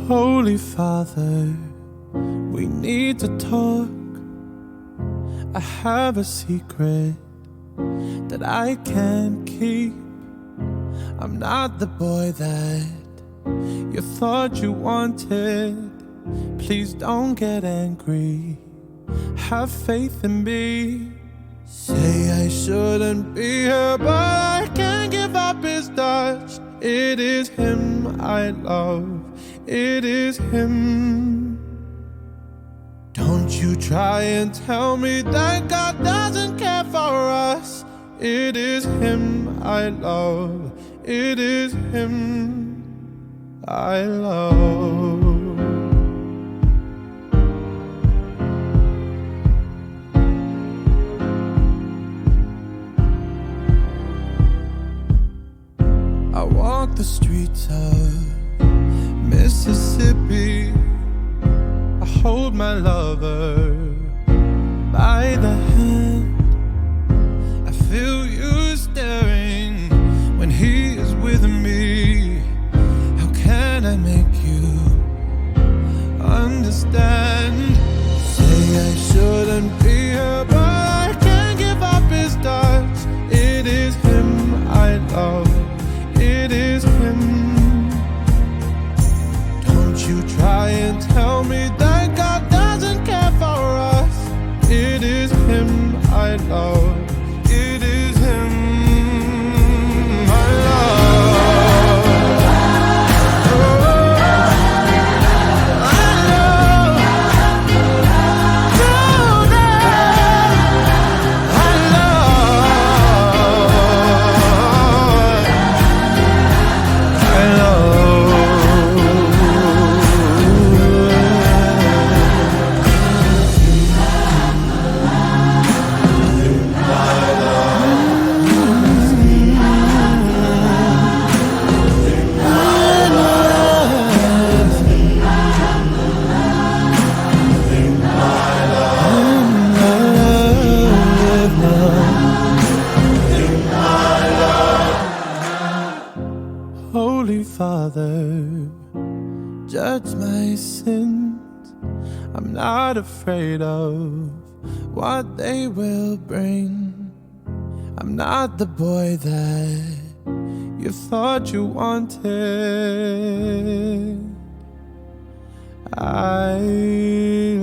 Holy Father, we need to talk. I have a secret that I can't keep. I'm not the boy that you thought you wanted. Please don't get angry, have faith in me. Say I shouldn't be here, but I can't give up his touch. It is him I love, it is him. Don't you try and tell me that God doesn't care for us. It is him I love, it is him I love. I walk the streets of Mississippi. I hold my lover by the hand. I feel you staring when he is with me. How can I make you understand? Say I shouldn't be here, but I can't give up his touch. It is him I love, it is him. Don't you try and tell me that God doesn't care for us. It is him I love, it is him I love. Oh, I love. No, no, I love. Holy Father, judge my sins. I'm not afraid of what they will bring. I'm not the boy that you thought you wanted. I